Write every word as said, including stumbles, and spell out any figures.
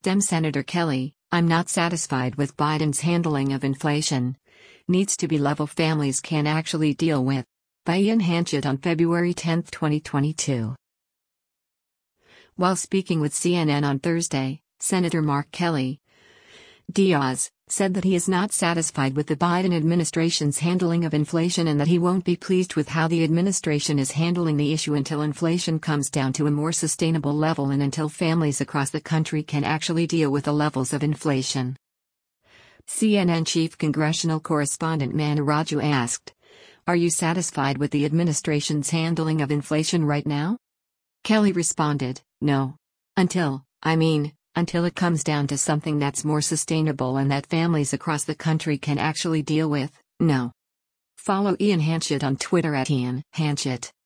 Dem Senator Kelly, I'm not satisfied with Biden's handling of inflation. Needs to be level families can actually deal with. By Ian Hanchett on February tenth, twenty twenty-two. While speaking with C N N on Thursday, Senator Mark Kelly Diaz said that he is not satisfied with the Biden administration's handling of inflation and that he won't be pleased with how the administration is handling the issue until inflation comes down to a more sustainable level and until families across the country can actually deal with the levels of inflation. C N N chief congressional correspondent Manu Raju asked, "Are you satisfied with the administration's handling of inflation right now?" Kelly responded, "No. Until, I mean, until it comes down to something that's more sustainable and that families across the country can actually deal with, no." Follow Ian Hanchett on Twitter at Ian Hanchett.